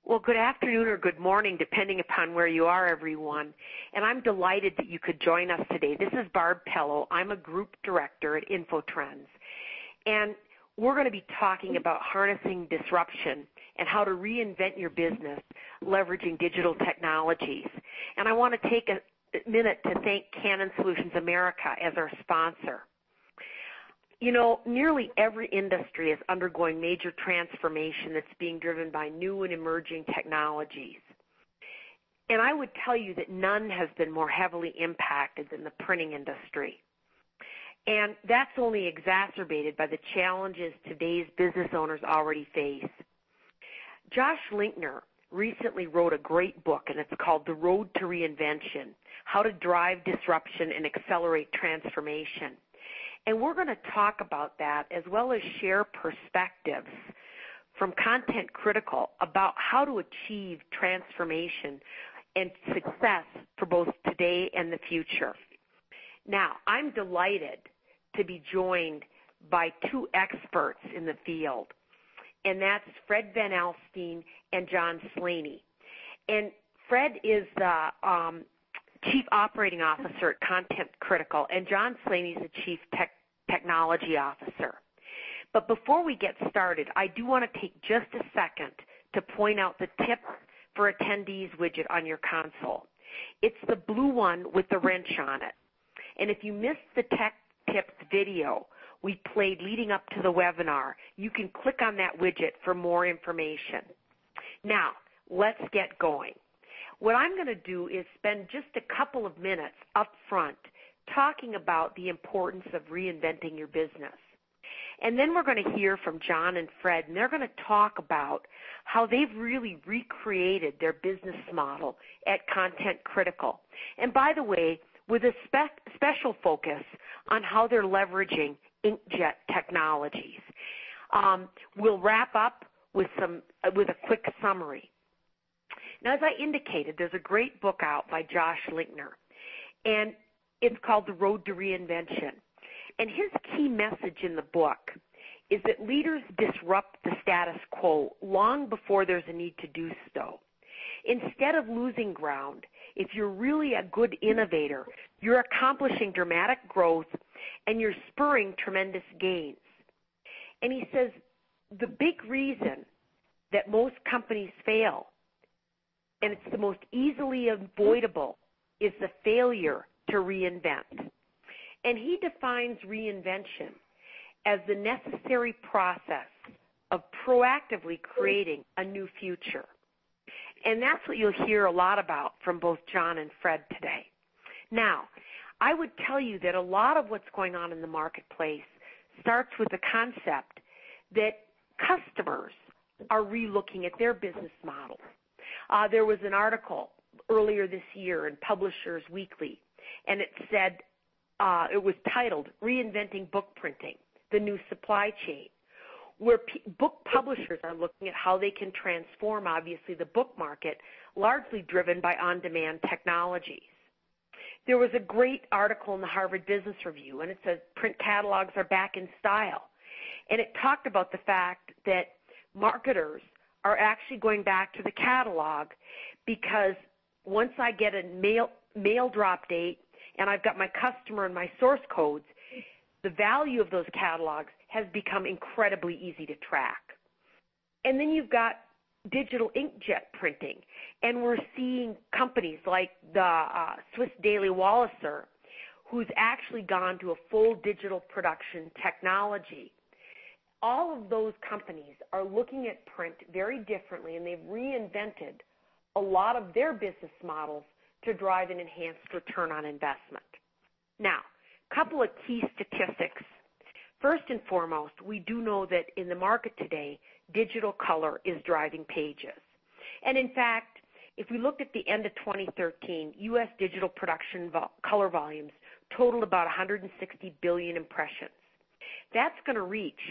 Well, good afternoon or good morning, depending upon where you are, everyone. And I'm delighted that you could join us today. This is Barb Pello. I'm a group director at InfoTrends. And we're going to be talking about harnessing disruption and how to reinvent your business leveraging digital technologies. And I want to take a minute to thank Canon Solutions America as our sponsor. You know, nearly every industry is undergoing major transformation that's being driven by new and emerging technologies. And I would tell you that none has been more heavily impacted than the printing industry. And that's only exacerbated by the challenges today's business owners already face. Josh Linkner recently wrote a great book, and it's called The Road to Reinvention: How to Drive Disruption and Accelerate Transformation. And we're going to talk about that as well as share perspectives from Content Critical about how to achieve transformation and success for both today and the future. Now, I'm delighted to be joined by two experts in the field, and that's Fred Van Alstyne and John Slaney. And Fred is the Chief Operating Officer at Content Critical, and John Slaney is the Chief Technology Officer. But before we get started, I do want to take just a second to point out the tip for attendees widget on your console. It's the blue one with the wrench on it. And if you missed the Tech Tips video we played leading up to the webinar, you can click on that widget for more information. Now, let's get going. What I'm going to do is spend just a couple of minutes up front talking about the importance of reinventing your business. And then we're going to hear from John and Fred, and they're going to talk about how they've really recreated their business model at Content Critical. And by the way, with a special focus on how they're leveraging inkjet technologies. We'll wrap up with a quick summary. Now, as I indicated, there's a great book out by Josh Linkner, and it's called The Road to Reinvention. And his key message in the book is that leaders disrupt the status quo long before there's a need to do so. Instead of losing ground, if you're really a good innovator, you're accomplishing dramatic growth and you're spurring tremendous gains. And he says the big reason that most companies fail, and it's the most easily avoidable, is the failure to reinvent. And he defines reinvention as the necessary process of proactively creating a new future. And that's what you'll hear a lot about from both John and Fred today. Now, I would tell you that a lot of what's going on in the marketplace starts with the concept that customers are relooking at their business models. There was an article earlier this year in Publishers Weekly, and it said, it was titled, Reinventing Book Printing, the New Supply Chain, where book publishers are looking at how they can transform, obviously, the book market, largely driven by on-demand technologies. There was a great article in the Harvard Business Review, and it says print catalogs are back in style. And it talked about the fact that marketers are actually going back to the catalog because once I get a mail drop date and I've got my customer and my source codes, the value of those catalogs has become incredibly easy to track. And then you've got digital inkjet printing, and we're seeing companies like the Swiss Daily Waliser, who's actually gone to a full digital production technology. All of those companies are looking at print very differently, and they've reinvented a lot of their business models to drive an enhanced return on investment. Now, a couple of key statistics. First and foremost, we do know that in the market today, digital color is driving pages. And in fact, if we looked at the end of 2013, U.S. digital production color volumes totaled about 160 billion impressions. That's going to reach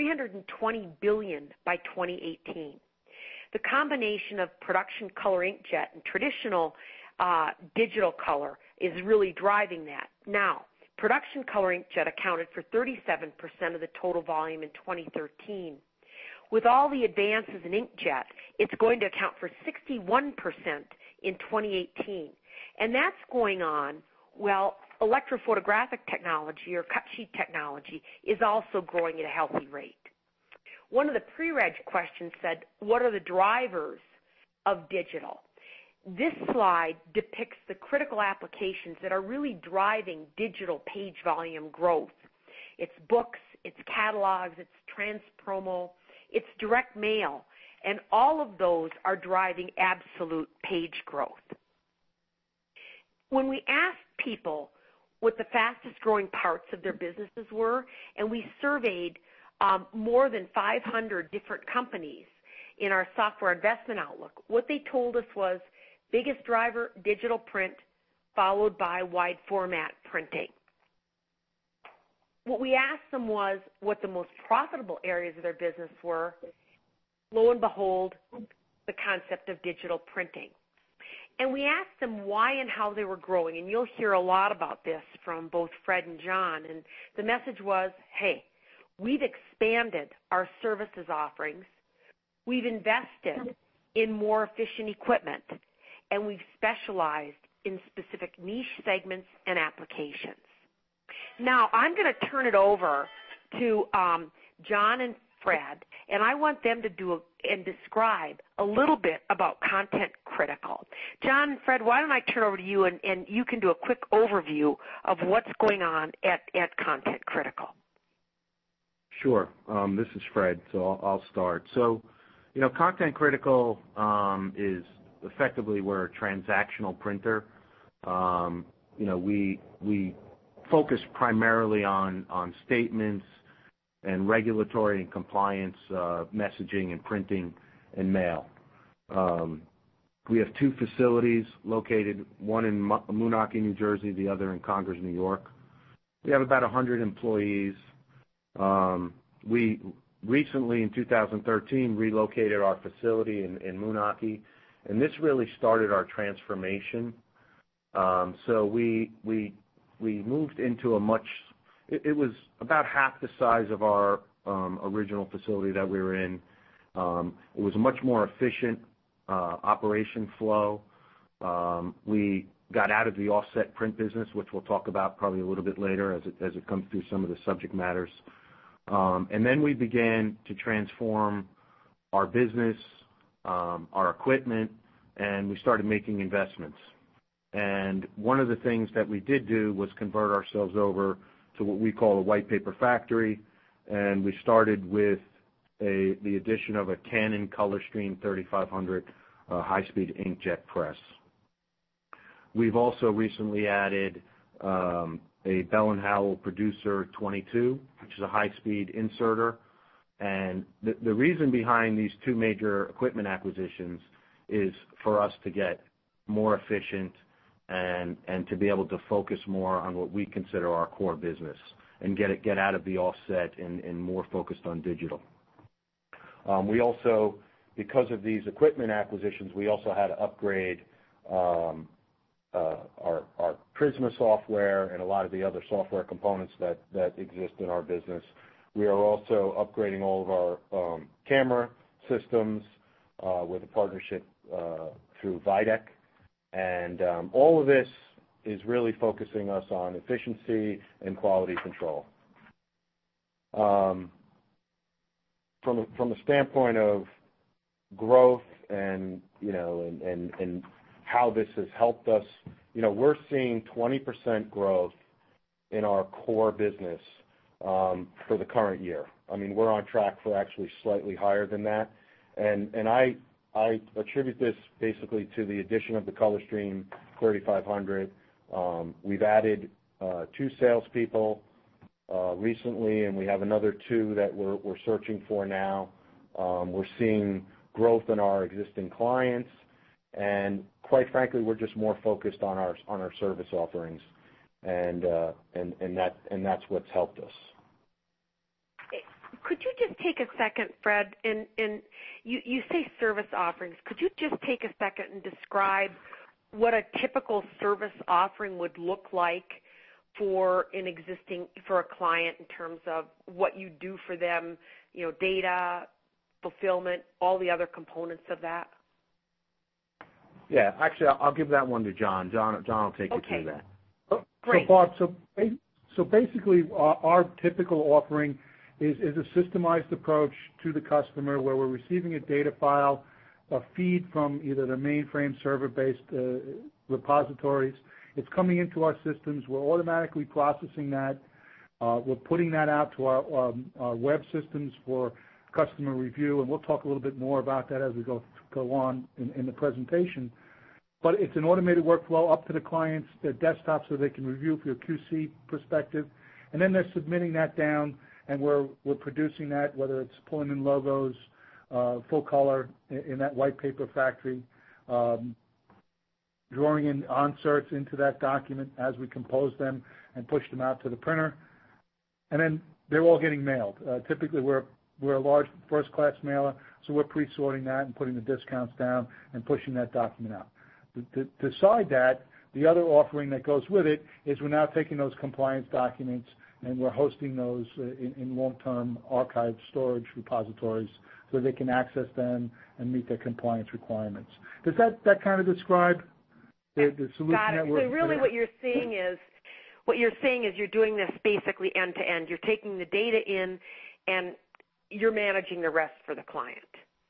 320 billion by 2018. The combination of production color inkjet and traditional digital color is really driving that. Now, production color inkjet accounted for 37% of the total volume in 2013, with all the advances in inkjet, it's going to account for 61% in 2018. And that's going on while electrophotographic technology or cut sheet technology is also growing at a healthy rate. One of the pre-reg questions said, what are the drivers of digital? This slide depicts the critical applications that are really driving digital page volume growth. It's books, it's catalogs, it's trans-promo, it's direct mail, and all of those are driving absolute page growth. When we asked people what the fastest growing parts of their businesses were, and we surveyed more than 500 different companies in our software investment outlook, what they told us was biggest driver, digital print, followed by wide format printing. What we asked them was what the most profitable areas of their business were. Lo and behold, the concept of digital printing. And we asked them why and how they were growing, and you'll hear a lot about this from both Fred and John, and the message was, hey, we've expanded our services offerings, we've invested in more efficient equipment, and we've specialized in specific niche segments and applications. Now, I'm going to turn it over to John and Fred, and I want them to do and describe a little bit about Content Critical. John and Fred, why don't I turn over to you, and you can do a quick overview of what's going on at Content Critical. Sure. This is Fred, so I'll start. So, Content Critical is effectively, we're a transactional printer. We focus primarily on statements and regulatory and compliance messaging and printing and mail. We have two facilities located, one in Moonachie, New Jersey, the other in Congers, New York. We have about 100 employees. We recently, in 2013, relocated our facility in Moonachie, and this really started our transformation. So we moved into it was about half the size of our original facility that we were in. It was a much more efficient operation flow. We got out of the offset print business, which we'll talk about probably a little bit later as it comes through some of the subject matters. And then we began to transform our business, our equipment, and we started making investments. And one of the things that we did do was convert ourselves over to what we call a white paper factory, and we started with the addition of a Canon ColorStream 3500 high-speed inkjet press. We've also recently added a Bell & Howell Producer 22, which is a high-speed inserter. And the reason behind these two major equipment acquisitions is for us to get more efficient and to be able to focus more on what we consider our core business and get out of the offset and more focused on digital. We also, because of these equipment acquisitions, we also had to upgrade our Prisma software and a lot of the other software components that exist in our business. We are also upgrading all of our camera systems with a partnership through Videc. And all of this is really focusing us on efficiency and quality control. From a standpoint of growth and how this has helped us, we're seeing 20% growth in our core business for the current year. I mean, we're on track for actually slightly higher than that. And I attribute this basically to the addition of the ColorStream 3500. We've added 2 salespeople recently, and we have another 2 that we're searching for now. We're seeing growth in our existing clients, and quite frankly, we're just more focused on our service offerings, and that's what's helped us. Could you just take a second, Fred, and you say service offerings. Could you just take a second and describe what a typical service offering would look like for a client in terms of what you do for them, data, fulfillment, all the other components of that? Yeah, actually, I'll give that one to John. John will take you through that. Great. So, Barb, so basically, our typical offering is a systemized approach to the customer where we're receiving a data file, a feed from either the mainframe server-based repositories. It's coming into our systems. We're automatically processing that. We're putting that out to our web systems for customer review, and we'll talk a little bit more about that as we go on in the presentation. But it's an automated workflow up to the client's desktop so they can review from a QC perspective, and then they're submitting that down, and we're producing that, whether it's pulling in logos, full color in that white paper factory, drawing in inserts into that document as we compose them and push them out to the printer, and then they're all getting mailed. Typically, we're a large first-class mailer, so we're pre-sorting that and putting the discounts down and pushing that document out. Beside that, the other offering that goes with it is we're now taking those compliance documents and we're hosting those in long-term archive storage repositories so they can access them and meet their compliance requirements. Does that kind of describe the solution that we're... So really what you're saying is you're doing this basically end-to-end. You're taking the data in and you're managing the rest for the client.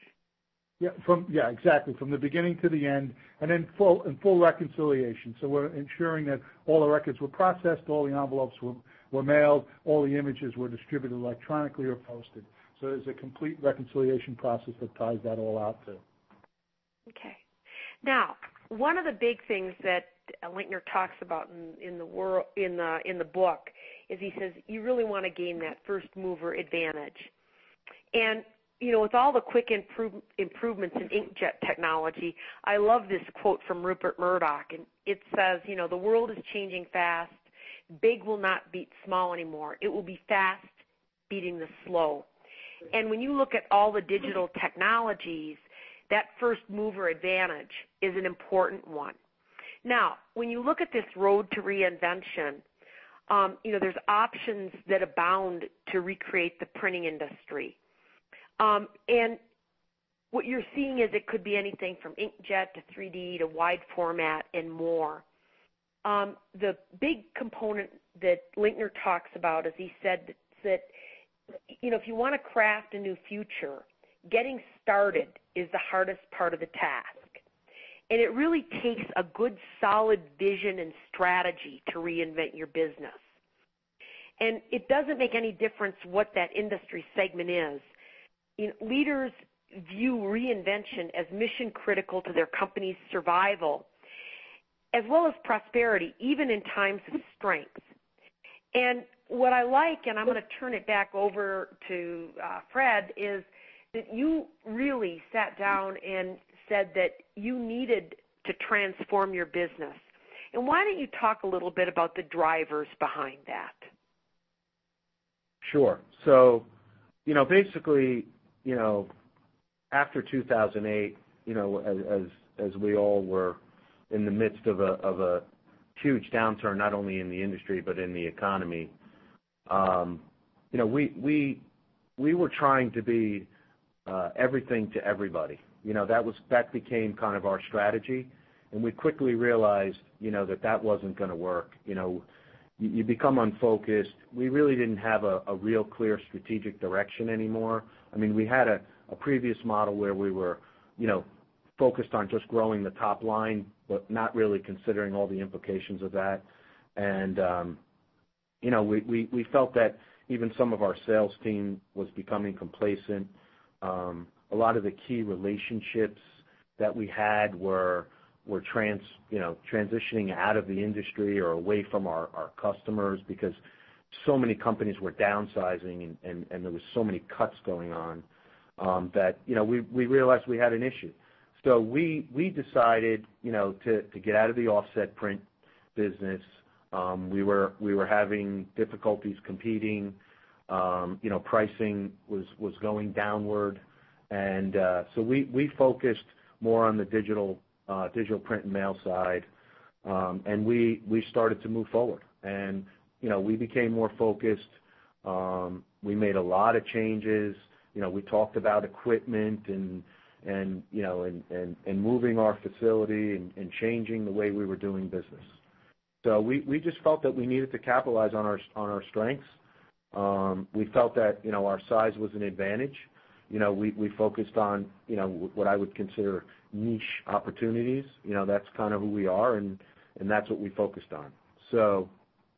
Yeah, exactly. From the beginning to the end, and then full reconciliation. So we're ensuring that all the records were processed, all the envelopes were mailed, all the images were distributed electronically or posted. So there's a complete reconciliation process that ties that all out too. Okay. Now, one of the big things that Linkner talks about in the book is he says you really want to gain that first mover advantage. And you know, with all the quick improvements in inkjet technology, I love this quote from Rupert Murdoch, and it says, you know, the world is changing fast. Big will not beat small anymore. It will be fast beating the slow. And when you look at all the digital technologies, that first mover advantage is an important one. Now, when you look at this road to reinvention, you know, there's options that abound to recreate the printing industry. And what you're seeing is it could be anything from inkjet to 3D to wide format and more. The big component that Linkner talks about is he said that, you know, if you want to craft a new future, getting started is the hardest part of the task. And it really takes a good solid vision and strategy to reinvent your business. And it doesn't make any difference what that industry segment is. You know, leaders view reinvention as mission critical to their company's survival, as well as prosperity, even in times of strength. And what I like, and I'm going to turn it back over to Fred, is that you really sat down and said that you needed to transform your business. And why don't you talk a little bit about the drivers behind that? Sure. So, you know, basically, you know, after 2008, you know, as we all were in the midst of a huge downturn, not only in the industry but in the economy, you know, we were trying to be everything to everybody. You know, that became kind of our strategy, and we quickly realized, you know, that wasn't going to work. You know, you become unfocused. We really didn't have a real clear strategic direction anymore. I mean, we had a previous model where we were, you know, focused on just growing the top line, but not really considering all the implications of that. And, you know, we felt that even some of our sales team was becoming complacent. A lot of the key relationships that we had were transitioning out of the industry or away from our customers because so many companies were downsizing and there was so many cuts going on that, you know, we realized we had an issue. So we decided, you know, to get out of the offset print business. We were having difficulties competing. You know, pricing was going downward, and so we focused more on the digital print and mail side, and we started to move forward. And you know, we became more focused. We made a lot of changes we talked about equipment and moving our facility and changing the way we were doing business. So we just felt that we needed to capitalize on our strengths. We felt that our size was an advantage. We focused on what I would consider niche opportunities. That's kind of who we are, and that's what we focused on. So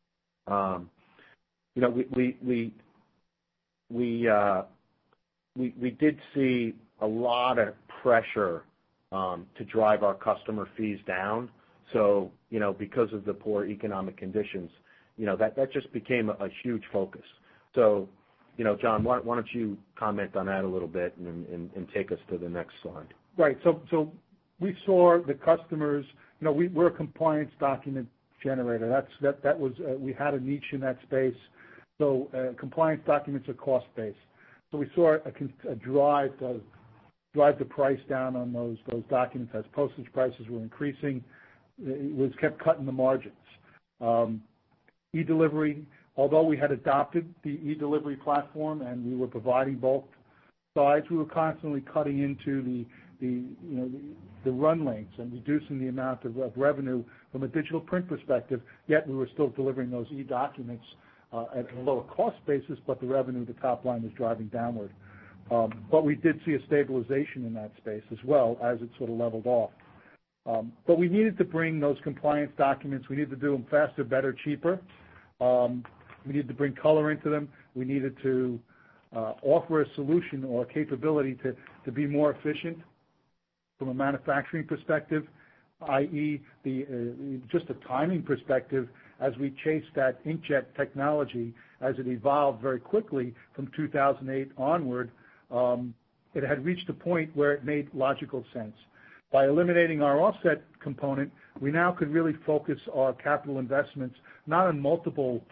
we did see a lot of pressure to drive our customer fees down. So because of the poor economic conditions, that just became a huge focus. So John, why don't you comment on that a little bit and take us to the next slide? Right. So we saw the customers. We're a compliance document generator. That was we had a niche in that space. So compliance documents are cost based. So we saw a drive to drive the price down on those documents as postage prices were increasing. It kept cutting the margins. E-delivery, although we had adopted the e-delivery platform and we were providing both sides, we were constantly cutting into the run lengths and reducing the amount of revenue from a digital print perspective, yet we were still delivering those e-documents at a lower cost basis, but the revenue, the top line was driving downward. But we did see a stabilization in that space as well as it sort of leveled off. But we needed to bring those compliance documents, we needed to do them faster, better, cheaper. We needed to bring color into them. We needed to offer a solution or a capability to be more efficient from a manufacturing perspective, i.e. just a timing perspective as we chased that inkjet technology as it evolved very quickly from 2008 onward. It had reached a point where it made logical sense. By eliminating our offset component, we now could really focus our capital investments not on multiple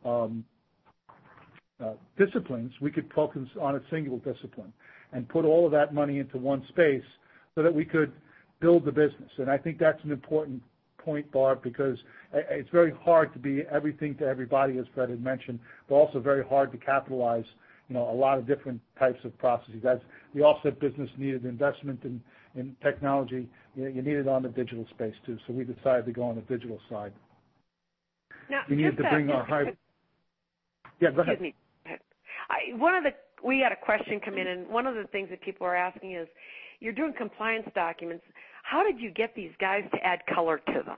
disciplines. We could focus on a single discipline and put all of that money into one space so that we could build the business. And I think that's an important point, Barb, because it's very hard to be everything to everybody, as Fred had mentioned, but also very hard to capitalize a lot of different types of processes. As the offset business needed investment in technology, you need it on the digital space too. So we decided to go on the digital side. Now, we needed to bring our high. Yeah, go ahead. Excuse me. We had a question come in, and one of the things that people are asking is, you're doing compliance documents. How did you get these guys to add color to them?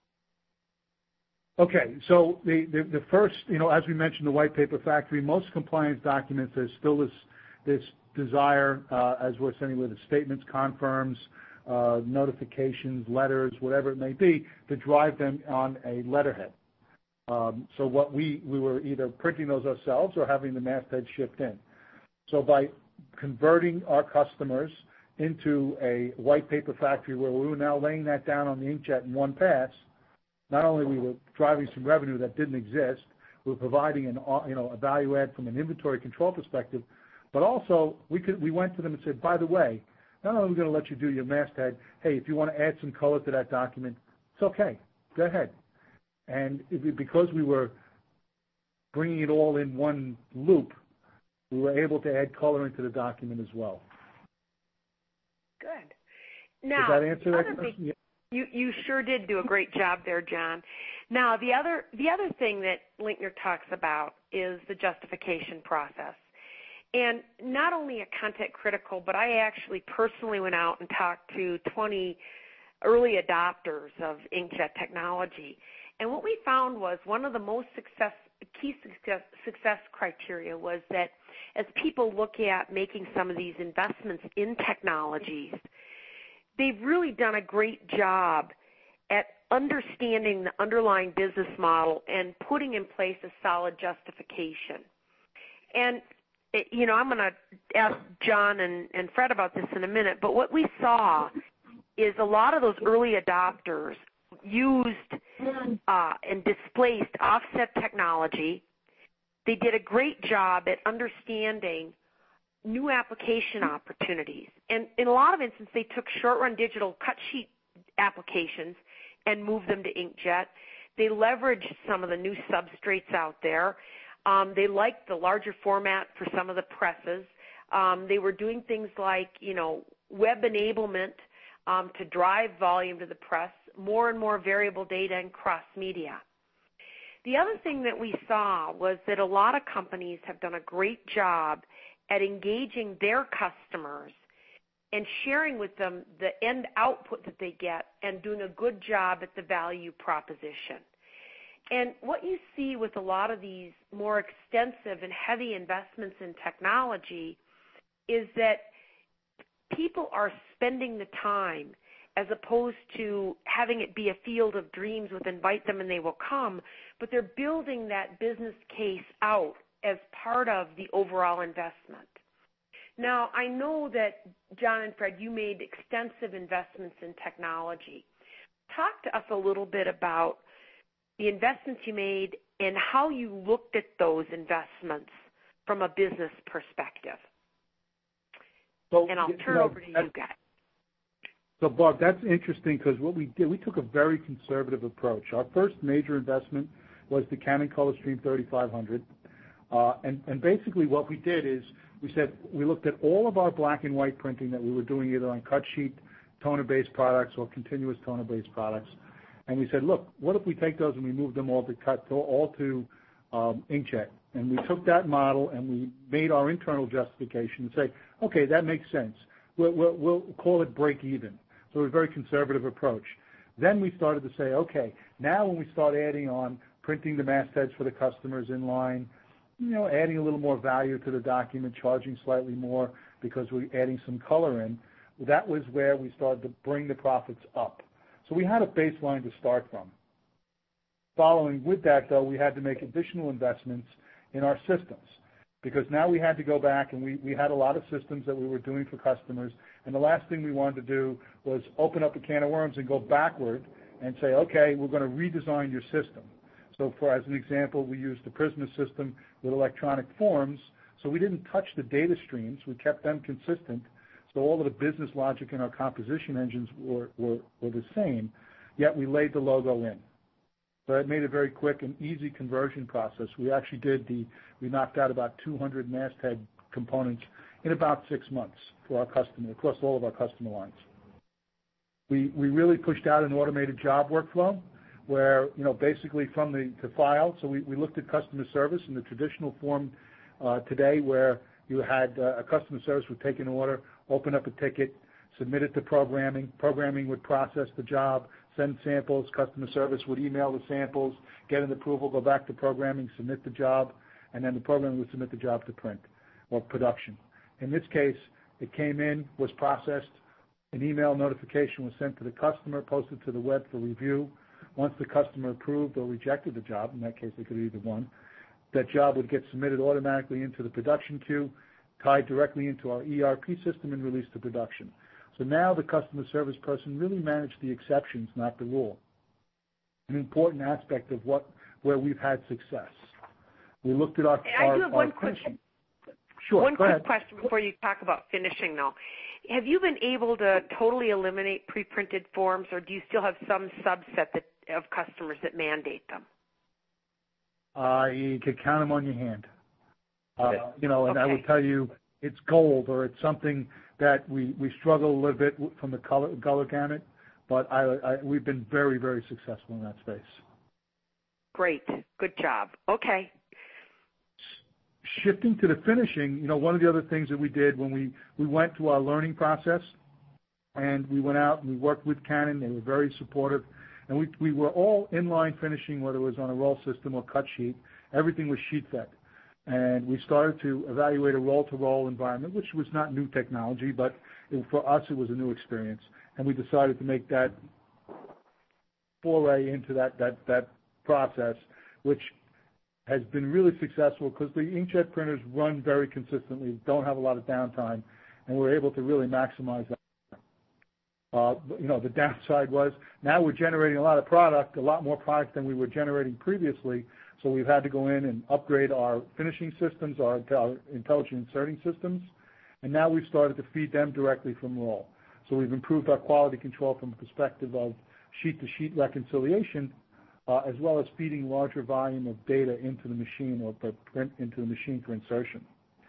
Okay, so the first, as we mentioned, the white paper factory, most compliance documents, there's still this desire, as we're sending with the statements, confirms, notifications, letters, whatever it may be, to drive them on a letterhead. So what we were either printing those ourselves or having the masthead shipped in. So by converting our customers into a white paper factory where we were now laying that down on the inkjet in one pass, not only we were driving some revenue that didn't exist, we were providing a value add from an inventory control perspective, but also we went to them and said, by the way, not only are we going to let you do your masthead, hey, if you want to add some color to that document, it's okay, go ahead. And because we were bringing it all in one loop, we were able to add color into the document as well. Good. Now, does that answer that question? You sure did do a great job there, John. Now, the other thing that Linkner talks about is the justification process. And not only a content critical, but I actually personally went out and talked to 20 early adopters of inkjet technology. And what we found was one of the most key success criteria was that as people look at making some of these investments in technologies, they've really done a great job at understanding the underlying business model and putting in place a solid justification. And, I'm going to ask John and Fred about this in a minute, but what we saw is a lot of those early adopters used and displaced offset technology. They did a great job at understanding new application opportunities. And in a lot of instances, they took short-run digital cut sheet applications and moved them to inkjet. They leveraged some of the new substrates out there. They liked the larger format for some of the presses. They were doing things like, web enablement to drive volume to the press, more and more variable data and cross-media. The other thing that we saw was that a lot of companies have done a great job at engaging their customers and sharing with them the end output that they get and doing a good job at the value proposition. And what you see with a lot of these more extensive and heavy investments in technology is that people are spending the time as opposed to having it be a field of dreams with invite them and they will come, but they're building that business case out as part of the overall investment. Now, I know that, John and Fred, you made extensive investments in technology. Talk to us a little bit about the investments you made and how you looked at those investments from a business perspective. And I'll turn over to you guys. So, Barb, that's interesting because what we did, we took a very conservative approach. Our first major investment was the Canon ColorStream 3500. And basically what we did is we looked at all of our black and white printing that we were doing either on cut sheet toner-based products or continuous toner-based products. And we said, look, what if we take those and we move them all to inkjet? And we took that model and we made our internal justification and say, okay, that makes sense. We'll call it break even. So it was a very conservative approach. Then we started to say, okay, now when we start adding on printing the mastheads for the customers in line, adding a little more value to the document, charging slightly more because we're adding some color in, that was where we started to bring the profits up. So we had a baseline to start from. Following with that, though, we had to make additional investments in our systems because now we had to go back and we had a lot of systems that we were doing for customers, and the last thing we wanted to do was open up a can of worms and go backward and say, okay, we're going to redesign your system. So as an example, we used the Prisma system with electronic forms, so we didn't touch the data streams. We kept them consistent, so all of the business logic in our composition engines were the same, yet we laid the logo in. So it made a very quick and easy conversion process. We actually we knocked out about 200 masthead components in about 6 months for our customer, across all of our customer lines. We really pushed out an automated job workflow where, basically from the file, so we looked at customer service in the traditional form today where you had a customer service would take an order, open up a ticket, submit it to programming would process the job, send samples, customer service would email the samples, get an approval, go back to programming, submit the job, and then the programming would submit the job to print or production. In this case, it came in, was processed, an email notification was sent to the customer, posted to the web for review. Once the customer approved or rejected the job, in that case they could either one, that job would get submitted automatically into the production queue, tied directly into our ERP system and released to production. So now the customer service person really managed the exceptions, not the rule. An important aspect of where we've had success. We looked at our I do have one question. Sure, one quick question before you talk about finishing, though. Have you been able to totally eliminate pre-printed forms, or do you still have some subset of customers that mandate them? You could count them on your hand. Okay. And I would tell you it's gold, or it's something that we struggle a little bit from the color gamut, but we've been very, very successful in that space. Great. Good job. Okay. Shifting to the finishing, one of the other things that we did when we went to our learning process, and we went out and we worked with Canon. They were very supportive, and we were all inline finishing, whether it was on a roll system or cut sheet. Everything was sheet fed. And we started to evaluate a roll-to-roll environment, which was not new technology, but for us it was a new experience. And we decided to make that foray into that process, which has been really successful because the inkjet printers run very consistently, don't have a lot of downtime, and we're able to really maximize that. The downside was now we're generating a lot more product than we were generating previously. So we've had to go in and upgrade our finishing systems, our intelligent inserting systems, and now we've started to feed them directly from roll. So we've improved our quality control from the perspective of sheet-to-sheet reconciliation, as well as feeding larger volume of data into the machine or print into the machine for insertion.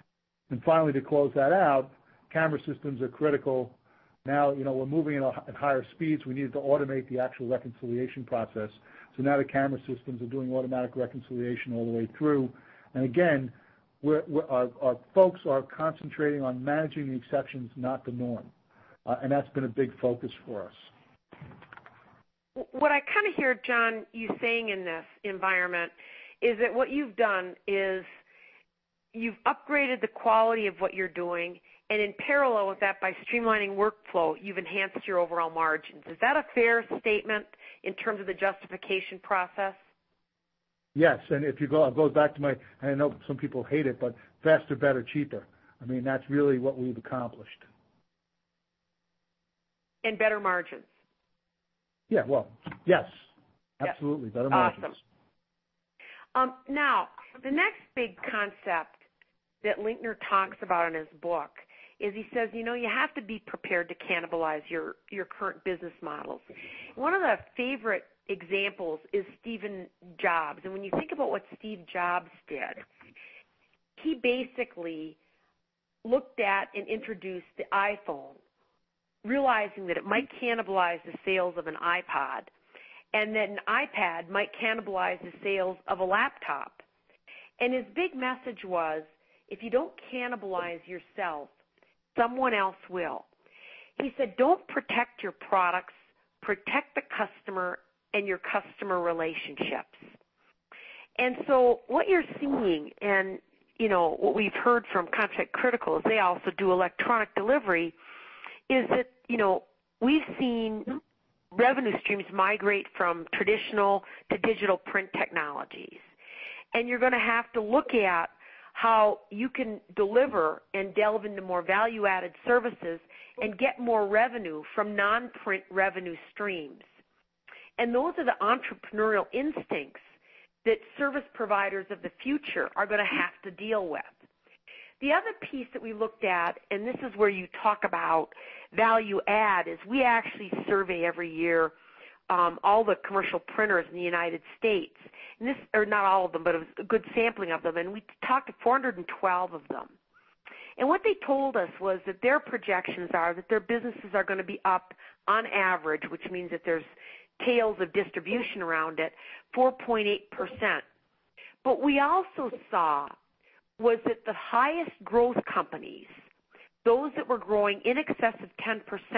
And finally, to close that out, camera systems are critical. Now, we're moving at higher speeds. We needed to automate the actual reconciliation process. So now the camera systems are doing automatic reconciliation all the way through. And again, our folks are concentrating on managing the exceptions, not the norm. And that's been a big focus for us. What I kind of hear, John, you saying in this environment is that what you've done is you've upgraded the quality of what you're doing, and in parallel with that, by streamlining workflow, you've enhanced your overall margins. Is that a fair statement in terms of the justification process? Yes, and if you go, it goes back to my, and I know some people hate it, but faster, better, cheaper. I mean, that's really what we've accomplished. And better margins. Yeah, well, yes, absolutely, better margins. Awesome. Now, the next big concept that Linkner talks about in his book is he says, you have to be prepared to cannibalize your current business models. One of the favorite examples is Stephen Jobs. And when you think about what Steve Jobs did, he basically looked at and introduced the iPhone, realizing that it might cannibalize the sales of an iPod, and that an iPad might cannibalize the sales of a laptop. And his big message was, if you don't cannibalize yourself, someone else will. He said, don't protect your products, protect the customer and your customer relationships. And so what you're seeing, and what we've heard from Contract Critical is they also do electronic delivery, is that, we've seen revenue streams migrate from traditional to digital print technologies. And you're going to have to look at how you can deliver and delve into more value-added services and get more revenue from non-print revenue streams. And those are the entrepreneurial instincts that service providers of the future are going to have to deal with. The other piece that we looked at, and this is where you talk about value add, is we actually survey every year all the commercial printers in the United States. And this, or not all of them, but it was a good sampling of them. And we talked to 412 of them. And what they told us was that their projections are that their businesses are going to be up on average, which means that there's tails of distribution around it, 4.8%. But we also saw was that the highest growth companies, those that were growing in excess of 10%,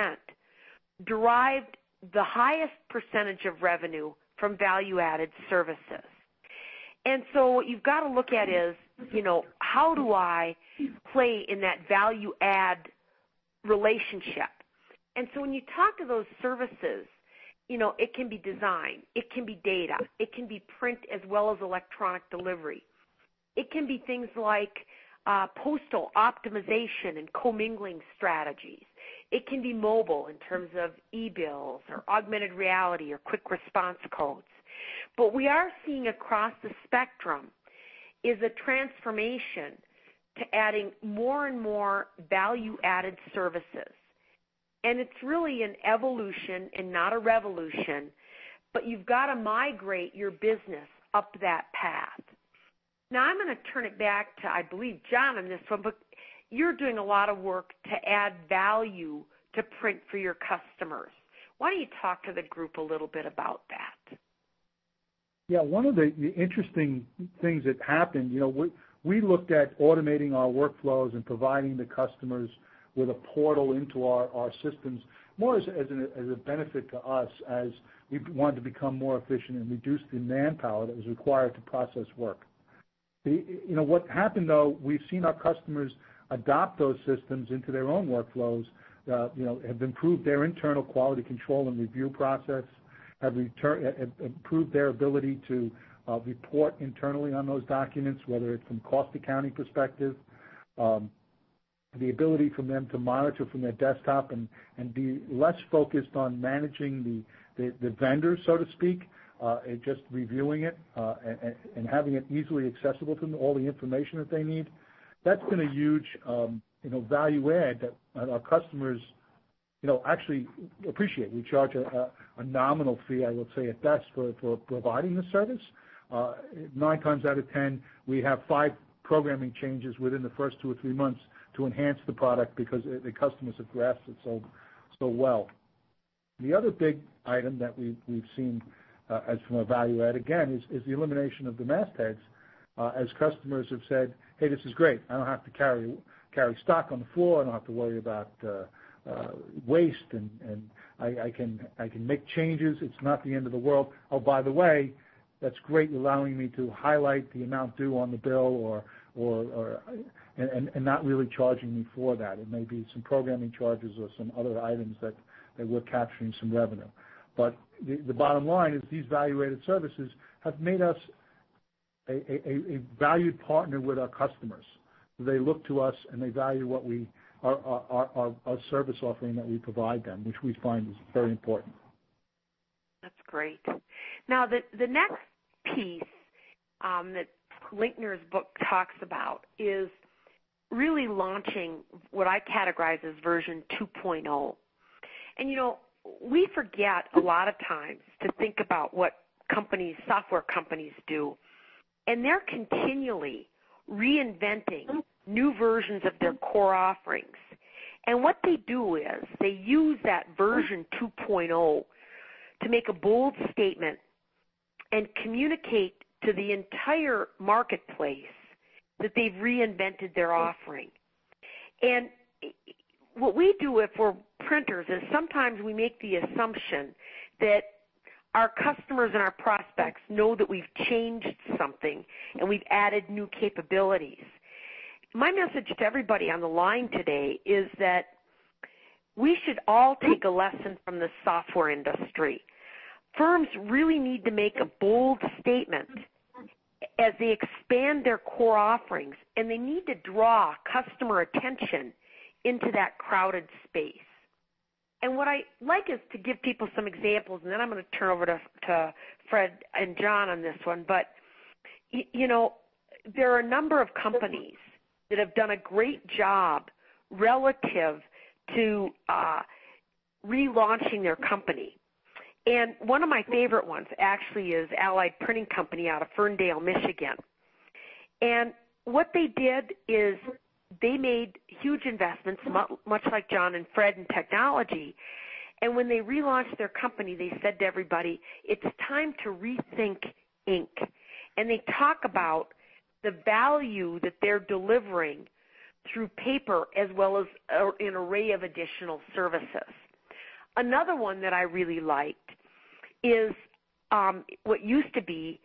derived the highest percentage of revenue from value-added services. And so what you've got to look at is, how do I play in that value-add relationship? And so when you talk to those services, it can be design, it can be data, it can be print as well as electronic delivery. It can be things like postal optimization and commingling strategies. It can be mobile in terms of e-bills or augmented reality or quick response codes. But we are seeing across the spectrum is a transformation to adding more and more value-added services. And it's really an evolution and not a revolution, but you've got to migrate your business up that path. Now, I'm going to turn it back to, I believe, John on this one, but you're doing a lot of work to add value to print for your customers. Why don't you talk to the group a little bit about that? Yeah, one of the interesting things that happened, we looked at automating our workflows and providing the customers with a portal into our systems more as a benefit to us as we wanted to become more efficient and reduce the manpower that was required to process work. What happened, though, we've seen our customers adopt those systems into their own workflows, have improved their internal quality control and review process, have improved their ability to report internally on those documents, whether it's from cost accounting perspective, the ability for them to monitor from their desktop and be less focused on managing the vendor, so to speak, and just reviewing it and having it easily accessible to them, all the information that they need. That's been a huge value add that our customers actually appreciate. We charge a nominal fee, I would say at best, for providing the service. 9 times out of 10, we have 5 programming changes within the first 2 or 3 months to enhance the product because the customers have grasped it so well. The other big item that we've seen as from a value add, again, is the elimination of the mastheads, as customers have said, hey, this is great. I don't have to carry stock on the floor. I don't have to worry about waste, and I can make changes. It's not the end of the world. Oh, by the way, that's great. You're allowing me to highlight the amount due on the bill, and not really charging me for that. It may be some programming charges or some other items that we're capturing some revenue. But the bottom line is these value-added services have made us a valued partner with our customers. They look to us and they value what our service offering that we provide them, which we find is very important. That's great. Now, the next piece that Linkner's book talks about is really launching what I categorize as version 2.0. And, we forget a lot of times to think about what software companies do. And they're continually reinventing new versions of their core offerings. And what they do is they use that version 2.0 to make a bold statement and communicate to the entire marketplace that they've reinvented their offering. And what we do if we're printers is sometimes we make the assumption that our customers and our prospects know that we've changed something and we've added new capabilities. My message to everybody on the line today is that we should all take a lesson from the software industry. Firms really need to make a bold statement as they expand their core offerings, and they need to draw customer attention into that crowded space. And what I like is to give people some examples, and then I'm going to turn over to Fred and John on this one. But, there are a number of companies that have done a great job relative to relaunching their company. And one of my favorite ones actually is Allied Printing Company out of Ferndale, Michigan. And what they did is they made huge investments, much like John and Fred, in technology. And when they relaunched their company, they said to everybody, it's time to rethink ink. And they talk about the value that they're delivering through paper as well as an array of additional services. Another one that I really liked is what used to be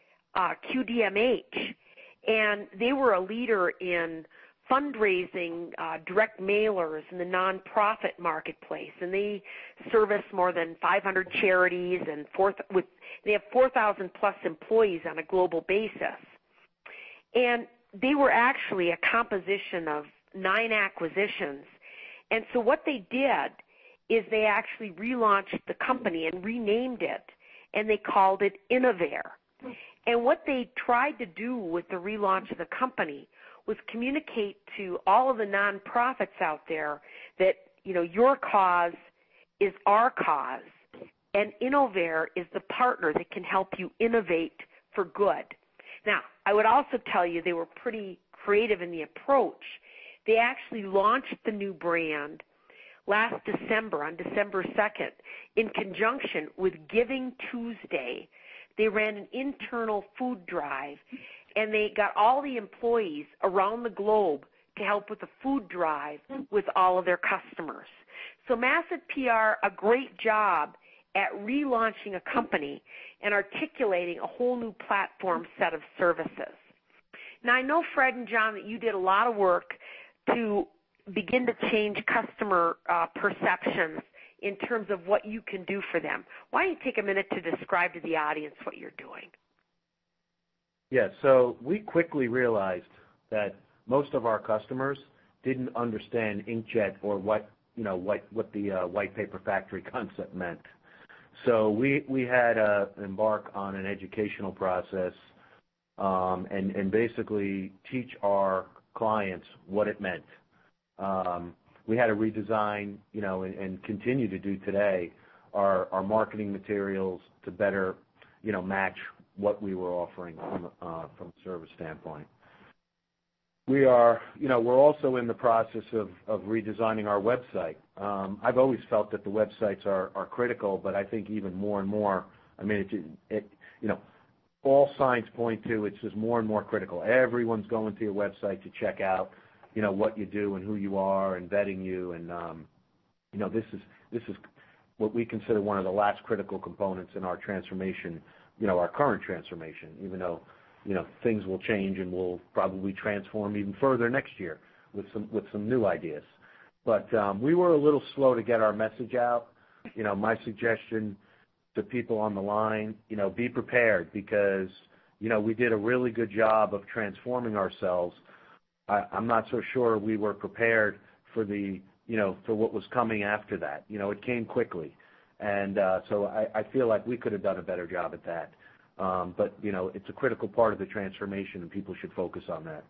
QDMH. And they were a leader in fundraising, direct mailers in the nonprofit marketplace, and they service more than 500 charities, and they have 4,000 plus employees on a global basis. And they were actually a composition of 9 acquisitions. And so what they did is they actually relaunched the company and renamed it, and they called it Innovair. And what they tried to do with the relaunch of the company was communicate to all of the nonprofits out there that, your cause is our cause, and Innovair is the partner that can help you innovate for good. Now, I would also tell you they were pretty creative in the approach. They actually launched the new brand last December, on December 2nd, in conjunction with Giving Tuesday. They ran an internal food drive, and they got all the employees around the globe to help with the food drive with all of their customers. So Massive PR, a great job at relaunching a company and articulating a whole new platform set of services. Now, I know, Fred and John, that you did a lot of work to begin to change customer perceptions in terms of what you can do for them. Why don't you take a minute to describe to the audience what you're doing? Yeah, so we quickly realized that most of our customers didn't understand inkjet or what the white paper factory concept meant. So we had to embark on an educational process and basically teach our clients what it meant. We had to redesign, and continue to do today, our marketing materials to better, match what we were offering from a service standpoint. we're also in the process of redesigning our website. I've always felt that the websites are critical, but I think even more and more, I mean, all signs point to it's just more and more critical. Everyone's going to your website to check out, what you do and who you are and vetting you. And, this is what we consider one of the last critical components in our transformation, our current transformation, even though, things will change and we'll probably transform even further next year with some new ideas. But we were a little slow to get our message out. My suggestion to people on the line, be prepared because, we did a really good job of transforming ourselves. I'm not so sure we were prepared for for what was coming after that. It came quickly. And so I feel like we could have done a better job at that. But, it's a critical part of the transformation and people should focus on that.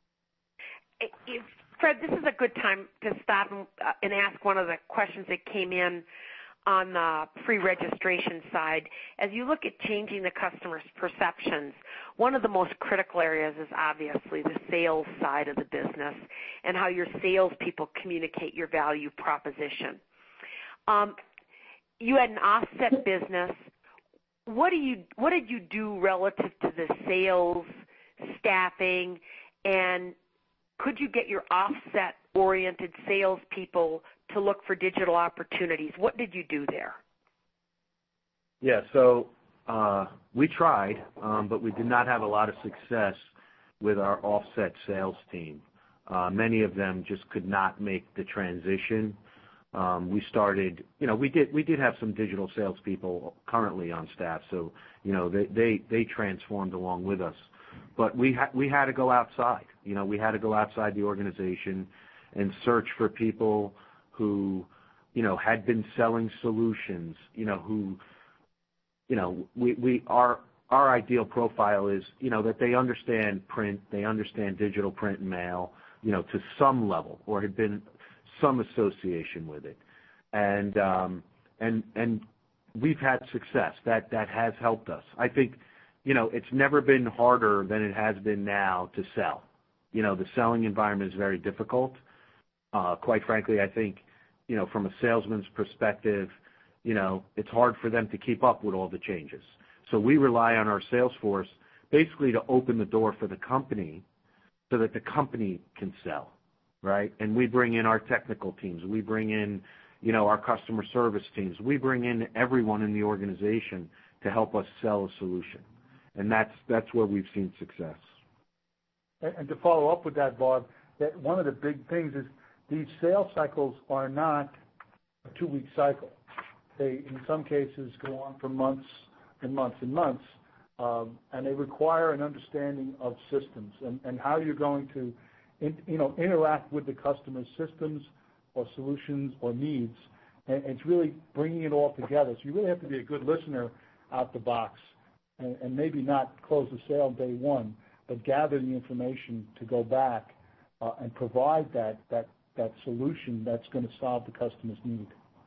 Fred, this is a good time to stop and ask one of the questions that came in on the pre-registration side. As you look at changing the customer's perceptions, one of the most critical areas is obviously the sales side of the business and how your salespeople communicate your value proposition. You had an offset business. What did you do relative to the sales staffing, and could you get your offset-oriented salespeople to look for digital opportunities? What did you do there? Yeah, so we tried, but we did not have a lot of success with our offset sales team. Many of them just could not make the transition. We started, we did have some digital salespeople currently on staff, so they transformed along with us. But we had to go outside. We had to go outside the organization and search for people who, had been selling solutions. Our ideal profile is, that they understand print, they understand digital print and mail, to some level, or had been some association with it, and we've had success. That has helped us. I think, it's never been harder than it has been now to sell. The selling environment is very difficult. Quite frankly, I think, from a salesman's perspective, it's hard for them to keep up with all the changes. So we rely on our sales force basically to open the door for the company so that the company can sell. Right? And we bring in our technical teams. We bring in, our customer service teams. We bring in everyone in the organization to help us sell a solution. And that's where we've seen success. And to follow up with that, Bob, that one of the big things is these sales cycles are not a 2-week cycle. They, in some cases, go on for months and months and months, and they require an understanding of systems and how you're going to interact with the customer's systems or solutions or needs, and it's really bringing it all together. So you really have to be a good listener out the box, and maybe not close the sale day one, but gather the information to go back and provide that solution that's going to solve the customer's need.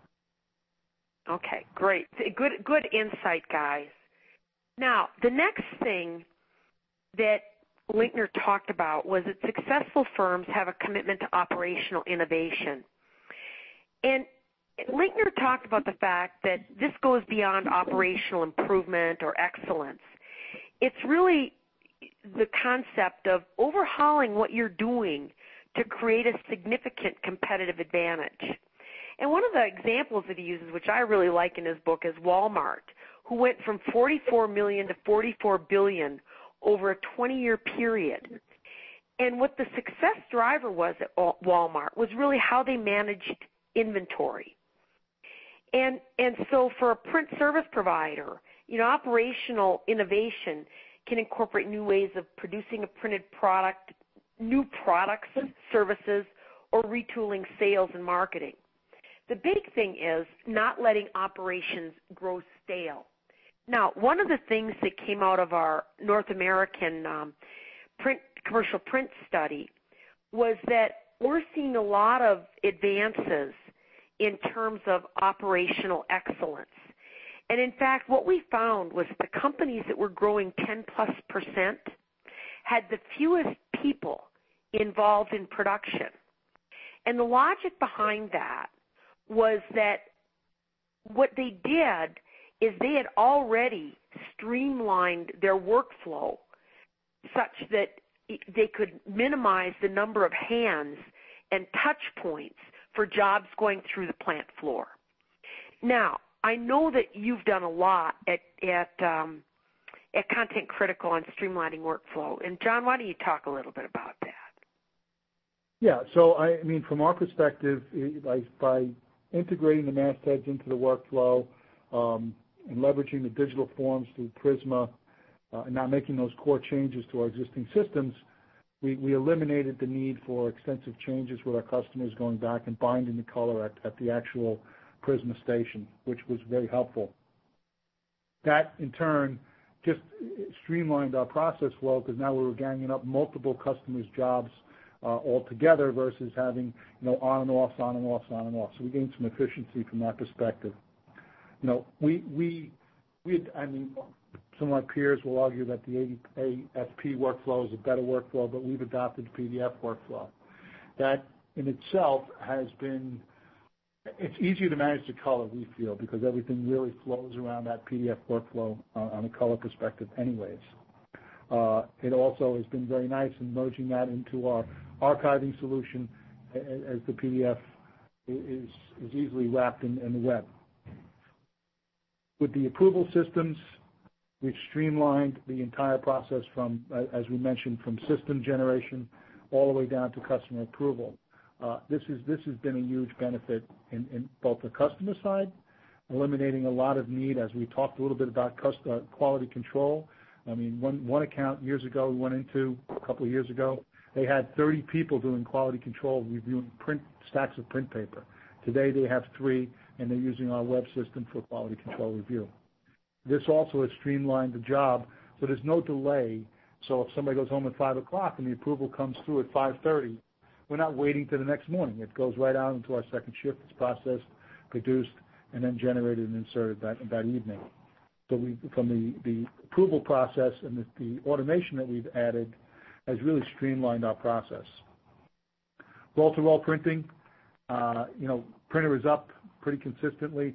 Okay, great. Good insight, guys. Now, the next thing that Linkner talked about was that successful firms have a commitment to operational innovation. And Linkner talked about the fact that this goes beyond operational improvement or excellence. It's really the concept of overhauling what you're doing to create a significant competitive advantage. And one of the examples that he uses, which I really like in his book, is Walmart, who went from $44 million to $44 billion over a 20-year period. And what the success driver was at Walmart was really how they managed inventory. And so for a print service provider, operational innovation can incorporate new ways of producing a printed product, new products, services, or retooling sales and marketing. The big thing is not letting operations grow stale. Now, one of the things that came out of our North American commercial print study was that we're seeing a lot of advances in terms of operational excellence. And in fact, what we found was the companies that were growing 10+% had the fewest people involved in production. And the logic behind that was that what they did is they had already streamlined their workflow such that they could minimize the number of hands and touch points for jobs going through the plant floor. Now, I know that you've done a lot at Content Critical on streamlining workflow. And John, why don't you talk a little bit about that? Yeah, so I mean, from our perspective, by integrating the mastheads into the workflow and leveraging the digital forms through Prisma and not making those core changes to our existing systems, we eliminated the need for extensive changes with our customers going back and binding the color at the actual Prisma station, which was very helpful. That, in turn, just streamlined our process flow because now we were ganging up multiple customers' jobs altogether versus having, on and off, on and off, on and off. So we gained some efficiency from that perspective. I mean, some of my peers will argue that the ASP workflow is a better workflow, but we've adopted the PDF workflow. That in itself has been, it's easier to manage the color, we feel, because everything really flows around that PDF workflow on a color perspective anyways. It also has been very nice in merging that into our archiving solution as the PDF is easily wrapped in the web. With the approval systems, we've streamlined the entire process from, as we mentioned, from system generation all the way down to customer approval. This has been a huge benefit in both the customer side, eliminating a lot of need, as we talked a little bit about quality control. I mean, one account years ago we went into, a couple of years ago, they had 30 people doing quality control, reviewing stacks of print paper. Today they have 3, and they're using our web system for quality control review. This also has streamlined the job, so there's no delay. So if somebody goes home at 5 o'clock and the approval comes through at 5:30, we're not waiting till the next morning. It goes right out into our second shift. It's processed, produced, and then generated and inserted that evening. So from the approval process and the automation that we've added has really streamlined our process. Roll-to-roll printing, printer is up pretty consistently.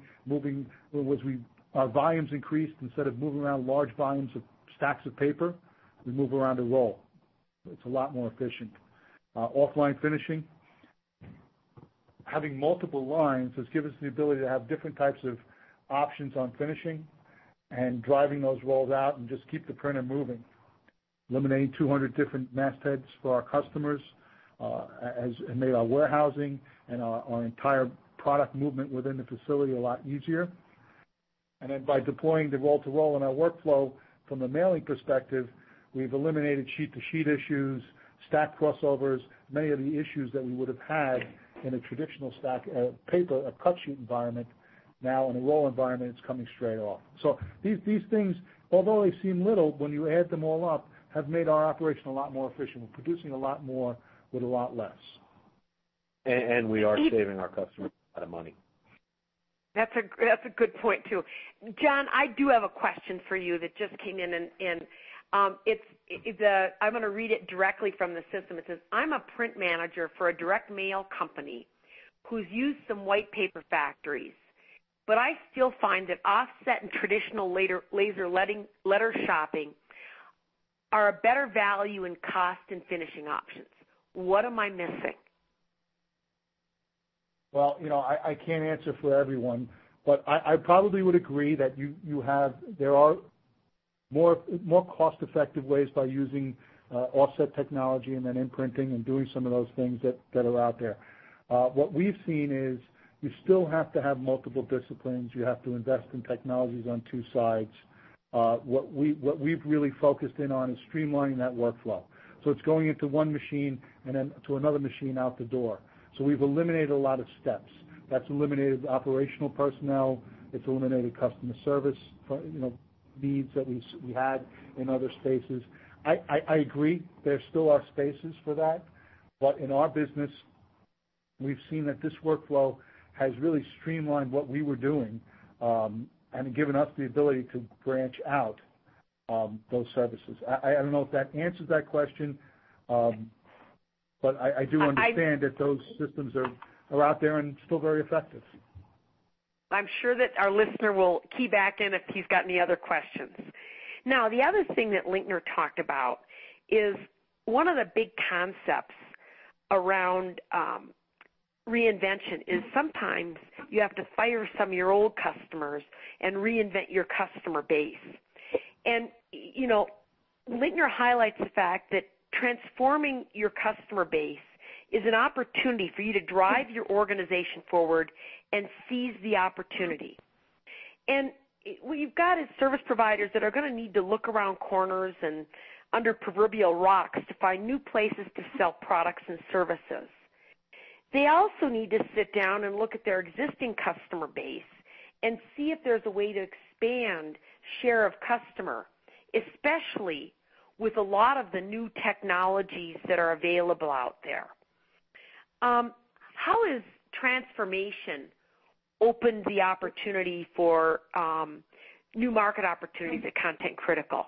Our volumes increased. Instead of moving around large volumes of stacks of paper, we move around a roll. It's a lot more efficient. Offline finishing, having multiple lines has given us the ability to have different types of options on finishing and driving those rolls out and just keep the printer moving. Eliminating 200 different mastheads for our customers has made our warehousing and our entire product movement within the facility a lot easier. And then by deploying the roll-to-roll in our workflow from a mailing perspective, we've eliminated sheet-to-sheet issues, stack crossovers, many of the issues that we would have had in a traditional stack paper, a cut sheet environment. Now in a roll environment, it's coming straight off. So these things, although they seem little, when you add them all up, have made our operation a lot more efficient. We're producing a lot more with a lot less. And we are saving our customers a lot of money. That's a good point too, John. I do have a question for you that just came in, and I'm going to read it directly from the system. It says, "I'm a print manager for a direct mail company who's used some white paper factories, but I still find that offset and traditional laser letter shopping are a better value in cost and finishing options. What am I missing?" Well, I can't answer for everyone, but I probably would agree that there are more cost-effective ways by using offset technology and then imprinting and doing some of those things that are out there. What we've seen is you still have to have multiple disciplines. You have to invest in technologies on two sides. What we've really focused in on is streamlining that workflow. So it's going into one machine and then to another machine out the door. So we've eliminated a lot of steps. That's eliminated operational personnel. It's eliminated customer service, needs that we had in other spaces. I agree there still are spaces for that, but in our business, we've seen that this workflow has really streamlined what we were doing and given us the ability to branch out those services. I don't know if that answers that question. But I do understand that those systems are out there and still very effective. I'm sure that our listener will key back in if he's got any other questions. Now, the other thing that Linkner talked about is one of the big concepts around reinvention is sometimes you have to fire some of your old customers and reinvent your customer base. And, you know, Linkner highlights the fact that transforming your customer base is an opportunity for you to drive your organization forward and seize the opportunity. And what you've got is service providers that are going to need to look around corners and under proverbial rocks to find new places to sell products and services. They also need to sit down and look at their existing customer base and see if there's a way to expand share of customer, especially with a lot of the new technologies that are available out there. How has transformation opened the opportunity for new market opportunities at Content Critical?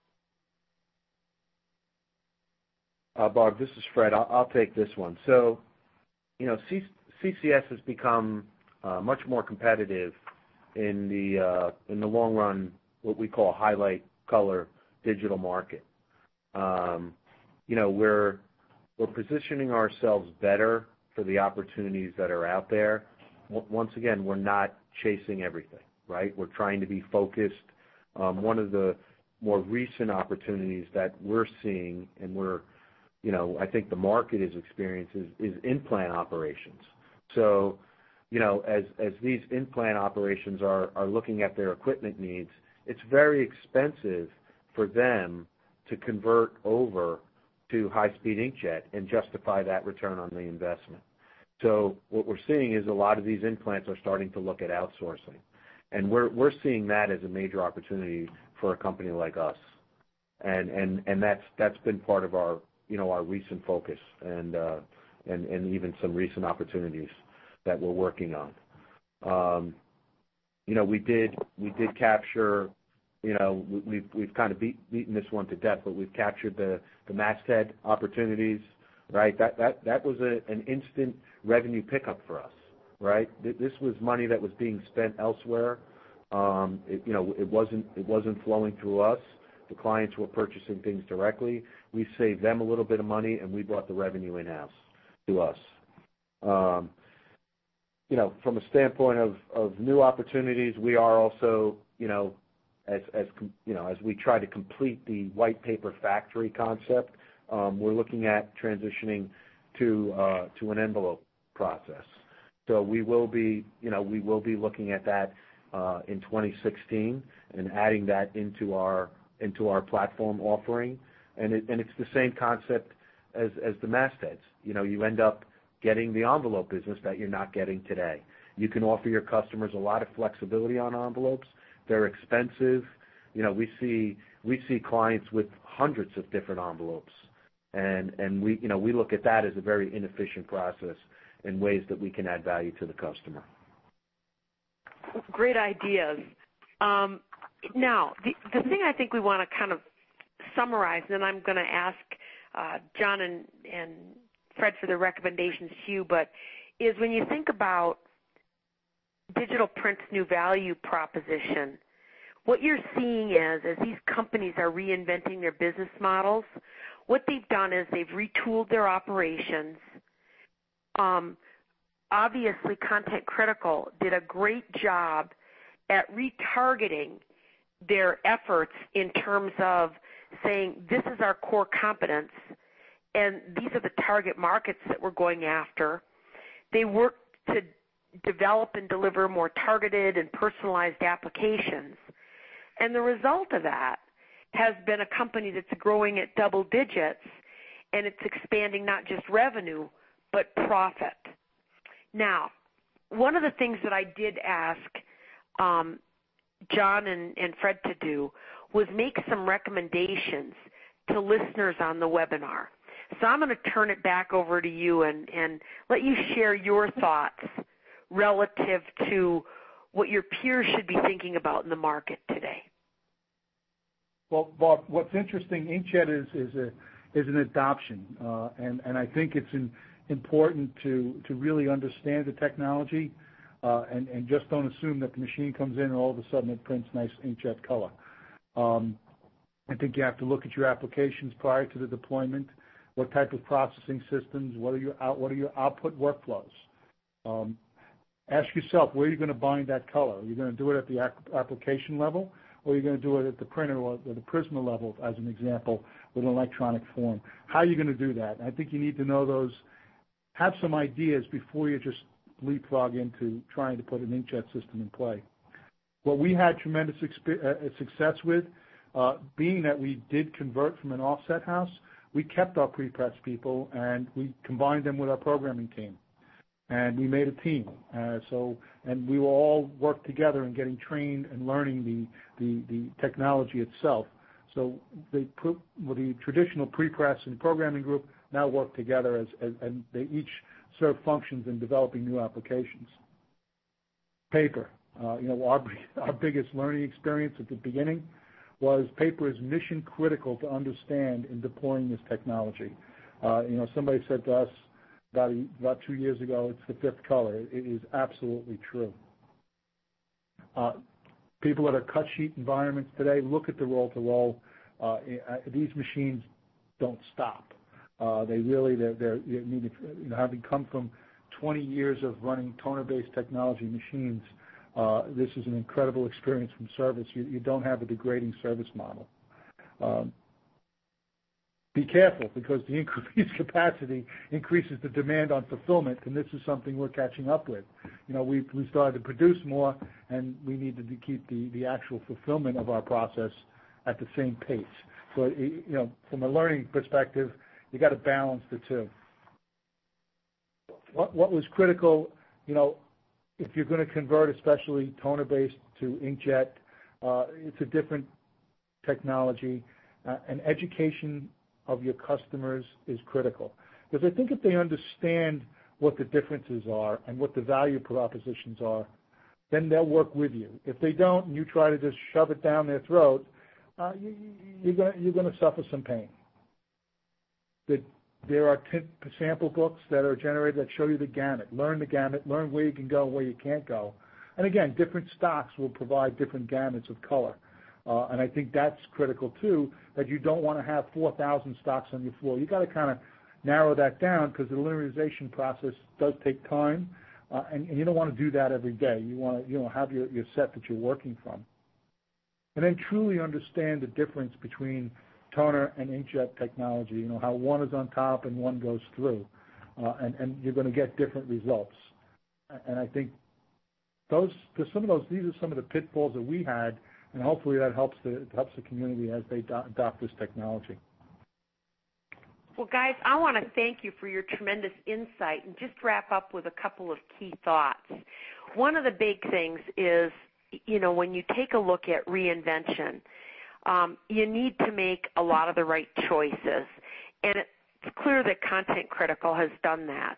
Barb, this is Fred. I'll take this one. So, you know, CCS has become much more competitive in the long run, what we call highlight color digital market. You know, we're positioning ourselves better for the opportunities that are out there. Once again, we're not chasing everything, right? We're trying to be focused. One of the more recent opportunities that we're seeing, and you know, I think the market is experiencing, is in-plant operations. So, you know, as these in-plant operations are looking at their equipment needs, it's very expensive for them to convert over to high-speed inkjet and justify that return on the investment. So what we're seeing is a lot of these implants are starting to look at outsourcing, and we're seeing that as a major opportunity for a company like us, and that's been part of our, you know, our recent focus and even some recent opportunities that we're working on. You know, we did capture. You know, we've kind of beaten this one to death, but we've captured the masthead opportunities, right? That was an instant revenue pickup for us, right? This was money that was being spent elsewhere. You know, it wasn't flowing through us. The clients were purchasing things directly. We saved them a little bit of money, and we brought the revenue in-house to us. You know, from a standpoint of new opportunities, we are also, you know, as we try to complete the white paper factory concept, we're looking at transitioning to an envelope process. So we will be looking at that in 2016 and adding that into our platform offering. And it's the same concept as the mastheads. You know, you end up getting the envelope business that you're not getting today. You can offer your customers a lot of flexibility on envelopes. They're expensive. You know, we see clients with hundreds of different envelopes, and we look at that as a very inefficient process in ways that we can add value to the customer. Great ideas. Now, the thing I think we want to kind of summarize, and I'm going to ask John and Fred for their recommendations to you, but is when you think about digital print's new value proposition, what you're seeing is as these companies are reinventing their business models, what they've done is they've retooled their operations. Obviously, Content Critical did a great job at retargeting their efforts in terms of saying, this is our core competence, and these are the target markets that we're going after. They worked to develop and deliver more targeted and personalized applications. And the result of that has been a company that's growing at double digits, and it's expanding not just revenue, but profit. Now, one of the things that I did ask John and Fred to do was make some recommendations to listeners on the webinar. So I'm going to turn it back over to you and let you share your thoughts relative to what your peers should be thinking about in the market today. Well, Bob, what's interesting, inkjet is an adoption. And I think it's important to really understand the technology and just don't assume that the machine comes in and all of a sudden it prints nice inkjet color. I think you have to look at your applications prior to the deployment. What type of processing systems? What are your output workflows? Ask yourself, where are you going to bind that color? Are you going to do it at the application level, or are you going to do it at the printer or the Prisma level, as an example, with an electronic form? How are you going to do that? And I think you need to know those, have some ideas before you just leapfrog into trying to put an inkjet system in play. What we had tremendous success with, being that we did convert from an offset house, we kept our pre-press people and we combined them with our programming team. And we made a team. And we will all work together in getting trained and learning the technology itself. So the traditional pre-press and programming group now work together and they each serve functions in developing new applications. Paper. Our biggest learning experience at the beginning was paper is mission critical to understand in deploying this technology. Somebody said to us about 2 years ago, it's the fifth color. It is absolutely true. People that are cut sheet environments today, look at the roll-to-roll. These machines don't stop. Having come from 20 years of running toner-based technology machines, this is an incredible experience from service. You don't have a degrading service model. Be careful, because the increased capacity increases the demand on fulfillment, and this is something we're catching up with. We started to produce more, and we needed to keep the actual fulfillment of our process at the same pace. So, from a learning perspective, you got to balance the two. What was critical, if you're going to convert, especially toner-based to inkjet, it's a different technology, and education of your customers is critical. Because I think if they understand what the differences are and what the value propositions are, then they'll work with you. If they don't, and you try to just shove it down their throat, you're going to suffer some pain. There are sample books that are generated that show you the gamut. Learn the gamut, learn where you can go and where you can't go. And again, different stocks will provide different gamuts of color. And I think that's critical too, that you don't want to have 4,000 stocks on your floor. You got to kind of narrow that down, because the linearization process does take time, and you don't want to do that every day. You want to have your set that you're working from. And then truly understand the difference between toner and inkjet technology, how one is on top and one goes through, and you're going to get different results. And I think these are some of the pitfalls that we had, and hopefully that helps the community as they adopt this technology. Well, guys, I want to thank you for your tremendous insight, and just wrap up with a couple of key thoughts. One of the big things is, when you take a look at reinvention, you need to make a lot of the right choices, and it's clear that Content Critical has done that.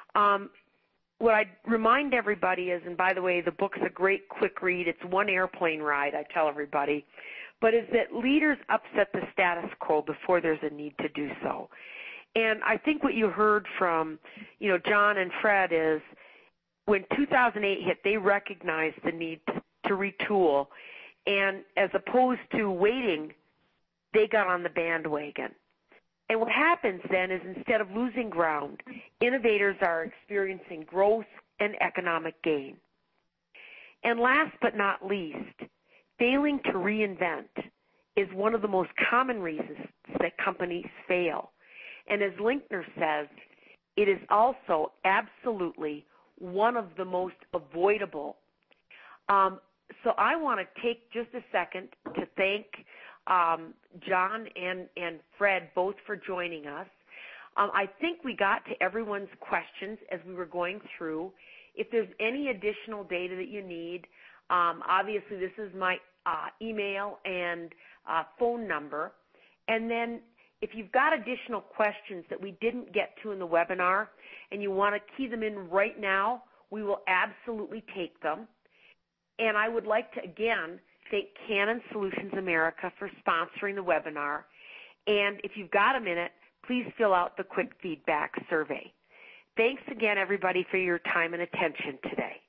What I'd remind everybody is, and by the way, the book's a great quick read. It's one airplane ride, I tell everybody, but is that leaders upset the status quo before there's a need to do so. And I think what you heard from, John and Fred is, when 2008 hit, they recognized the need to retool. And as opposed to waiting, they got on the bandwagon. And what happens then is, instead of losing ground, innovators are experiencing growth and economic gain. And last but not least, failing to reinvent is one of the most common reasons that companies fail. And as Linkner says, it is also absolutely one of the most avoidable. So I want to take just a second to thank John and Fred both for joining us. I think we got to everyone's questions as we were going through. If there's any additional data that you need, obviously this is my email and phone number. And then if you've got additional questions that we didn't get to in the webinar and you want to key them in right now, we will absolutely take them. And I would like to, again, thank Canon Solutions America for sponsoring the webinar. And if you've got a minute, please fill out the quick feedback survey. Thanks again, everybody, for your time and attention today.